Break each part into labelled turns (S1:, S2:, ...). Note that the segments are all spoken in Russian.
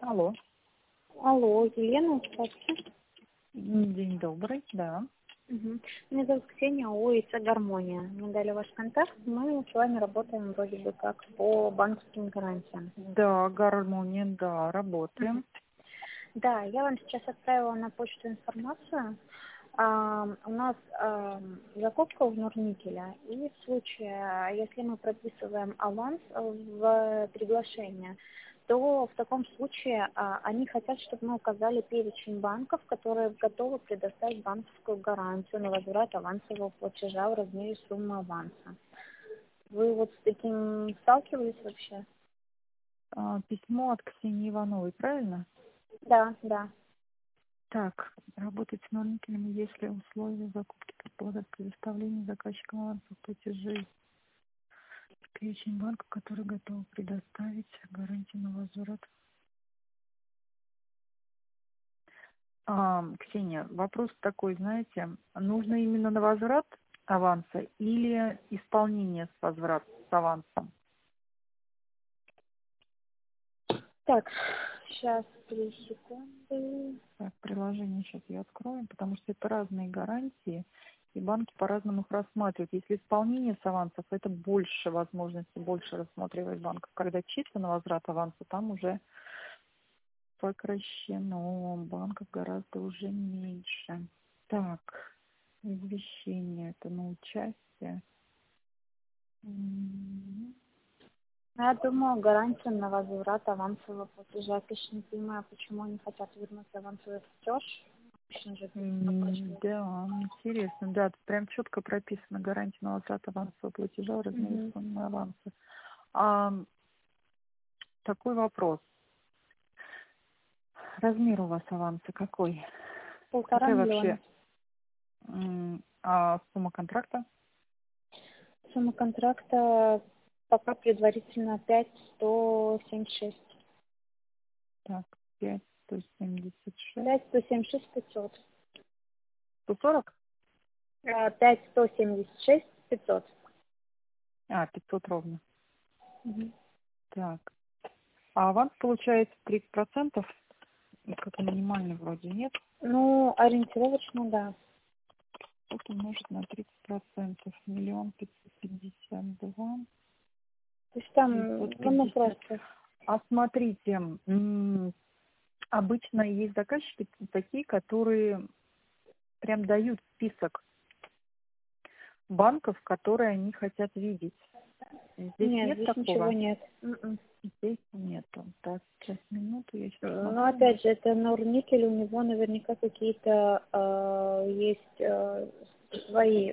S1: Алло.
S2: Алло, Елена, здравствуйте.
S1: День добрый, да.
S2: Мгм. Меня зовут Ксения, ОИЦ «Гармония». Мне дали ваш контакт, мы с вами работаем вроде бы как по банковским гарантиям.
S1: Да, гармония, да,
S2: Мгм.
S1: работаем.
S2: Да, я вам сейчас отправила на почту информацию. У нас закупка в Норникеля, и в случае, если мы прописываем аванс в приглашение, то в таком случае они хотят, чтобы мы указали перечень банков, которые готовы предоставить банковскую гарантию на возврат авансового платежа в размере суммы аванса. Вы вот с таким сталкивались вообще?
S1: Письмо от Ксении Ивановой, правильно?
S2: Да, да.
S1: Так, работать с норниками, если условия закупки предполагают предоставление заказчикам авансовых платежей. Перечень банков, которые готовы предоставить гарантию на возврат. Ксения, вопрос такой, знаете, нужно именно на возврат аванса или исполнение с авансом?
S2: Так, сейчас, 3 секунды.
S1: Так, приложение сейчас я открою, потому что это разные гарантии, и банки по-разному их рассматривают. Если исполнение с авансов, это больше возможностей, больше рассматривает банков. Когда чисто на возврат аванса, там уже сокращено, банков гораздо уже меньше. Так, извещение, это на участие.
S2: Я думаю, гарантия на возврат авансового платежа. Я, конечно, не понимаю, почему они хотят вернуть авансовый платеж. Обычно же это оплачивают.
S1: Да, интересно. Да, тут прям четко прописано гарантия на возврат авансового платежа в размере
S2: Мгм.
S1: суммы аванса. А, такой вопрос. Размер у вас аванса какой?
S2: 1,5
S1: Какая
S2: миллиона.
S1: вообще сумма контракта?
S2: Сумма контракта пока предварительно 5,176.
S1: Так, 5, 176.
S2: 5,176 500.
S1: 140?
S2: 5,176 500.
S1: 500 ровно.
S2: Мгм.
S1: Так. А аванс получается 30%? Как минимальный вроде, нет?
S2: Ну, ориентировочно, да.
S1: Это умножить на 30%. 1 552
S2: То есть там, ну
S1: 950.
S2: просто.
S1: А смотрите, обычно есть заказчики такие, которые прям дают список банков, которые они хотят видеть. Здесь
S2: Нет,
S1: нет
S2: здесь ничего
S1: такого?
S2: нет. М-м.
S1: Здесь нету. Так, сейчас минуту, я сейчас
S2: Но
S1: смотрю.
S2: опять же, это Норникель, у него наверняка какие-то есть свои.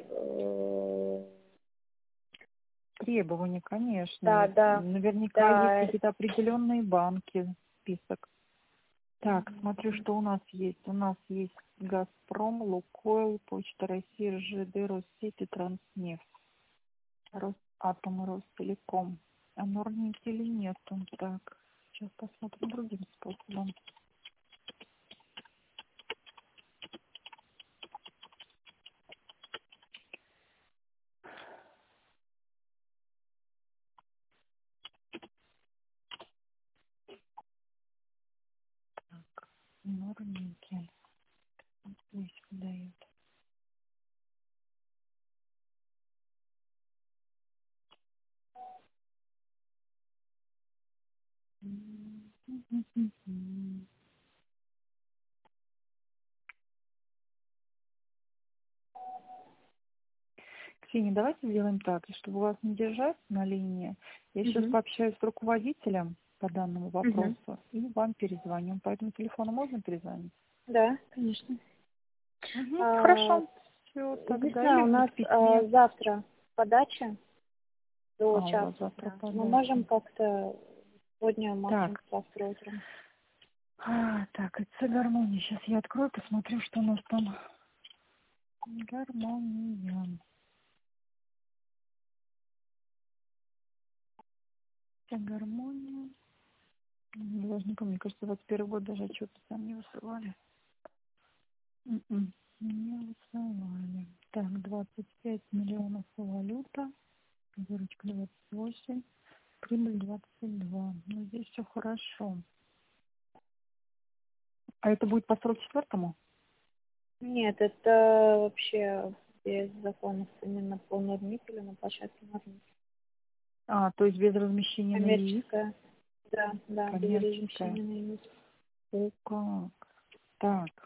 S1: Требования, конечно.
S2: Да,
S1: И
S2: да,
S1: наверняка есть
S2: да.
S1: какие-то определенные банки, список. Так, смотрю, что у нас есть. У нас есть Газпром, Лукойл, Почта России, РЖД, Россети, Транснефть, Росатом, Ростелеком. А Норникеля нету. Так, сейчас посмотрим другим способом. Норникель. Здесь выдает. Ксения, давайте сделаем так, и чтобы вас не держать на линии, я сейчас
S2: Мгм.
S1: пообщаюсь с руководителем по данному
S2: Мгм.
S1: вопросу и вам перезвоню. По этому телефону можно перезвонить?
S2: Да, конечно. А,
S1: Хорошо. Все, тогда или
S2: Единственное, у
S1: в
S2: нас
S1: письме.
S2: завтра подача до
S1: У
S2: часа
S1: вас завтра
S2: утра. Мы можем
S1: подача.
S2: как-то сегодня, максимум
S1: Так.
S2: завтра утром.
S1: Так, это гармония. Сейчас я открою, посмотрю, что у нас там. Гармония. Гармония. Даже не помню, мне кажется, 21 год даже отчеты там не высылали. Не высылали. Так, 25 миллионов валюта. Выручка 28. Прибыль 22. Ну, здесь все хорошо. А это будет по 44-му?
S2: Нет, это вообще без законов именно по Норникелю на площадке Норникель.
S1: То есть без размещения на ЕИС?
S2: Коммерческая. Да, да, без
S1: Коммерческая.
S2: размещения на ЕИС.
S1: О, как. Так.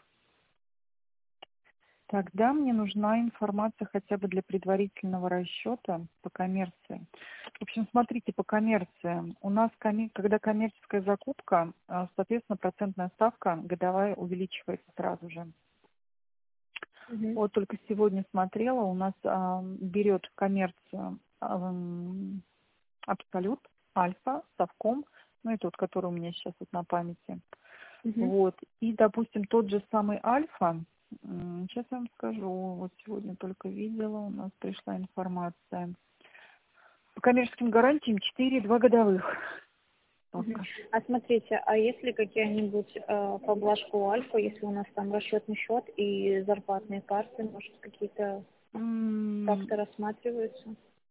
S1: Тогда мне нужна информация хотя бы для предварительного расчета по коммерции. В общем, смотрите, по коммерции. У нас, когда коммерческая закупка, соответственно, процентная ставка годовая увеличивается сразу же.
S2: Мгм.
S1: Вот только сегодня смотрела, у нас берет коммерцию Абсолют, Альфа, Совком, ну это вот, который у меня сейчас вот на памяти.
S2: Мгм.
S1: Вот. И, допустим, тот же самый Альфа, сейчас я вам скажу, вот сегодня только видела, у нас пришла информация. По коммерческим гарантиям 4,2 годовых.
S2: Мгм.
S1: Ставка.
S2: А смотрите, а если какие-нибудь поблажку Альфа, если у нас там расчетный счет и зарплатные карты, может, какие-то
S1: М,
S2: как-то рассматриваются?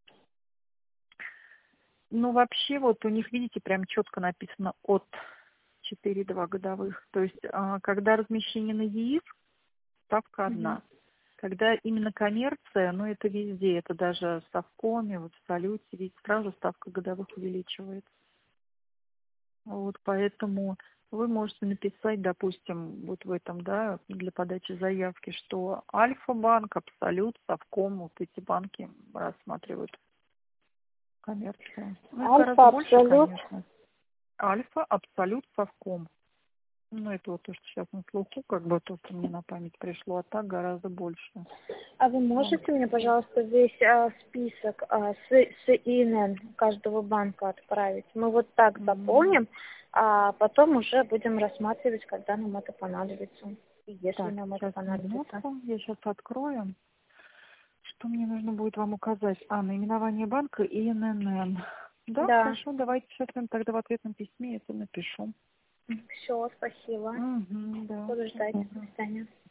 S1: Ну, вообще, вот у них, видите, прям четко написано от 4,2 годовых. То есть, когда размещение на ЕИС, ставка
S2: Мгм.
S1: одна. Когда именно коммерция, ну, это везде, это даже в Совкоме, вот в Салюте, ведь сразу ставка годовых увеличивается. Вот, поэтому вы можете написать, допустим, вот в этом, да, для подачи заявки, что Альфа-банк, Абсолют, Совком, вот эти банки рассматривают коммерцию. Ну, их гораздо
S2: Альфа,
S1: больше,
S2: Абсолют.
S1: конечно. Альфа, Абсолют, Совком. Ну, это вот то, что сейчас на слуху, как бы то, что мне на память пришло, а так гораздо больше
S2: А вы можете
S1: банков
S2: мне,
S1: есть.
S2: пожалуйста, весь список с ИНН каждого банка отправить? Мы вот так
S1: М,
S2: заполним, а потом уже будем рассматривать, когда нам это понадобится. И если
S1: Так,
S2: нам это
S1: сейчас
S2: понадобится.
S1: минутку, я сейчас открою. Что мне нужно будет вам указать? Наименование банка и ННН. Да,
S2: Да,
S1: хорошо, давайте сейчас я тогда в ответном письме это напишу.
S2: все, спасибо.
S1: Угу, да.
S2: Буду ждать. До
S1: Спасибо.
S2: свидания.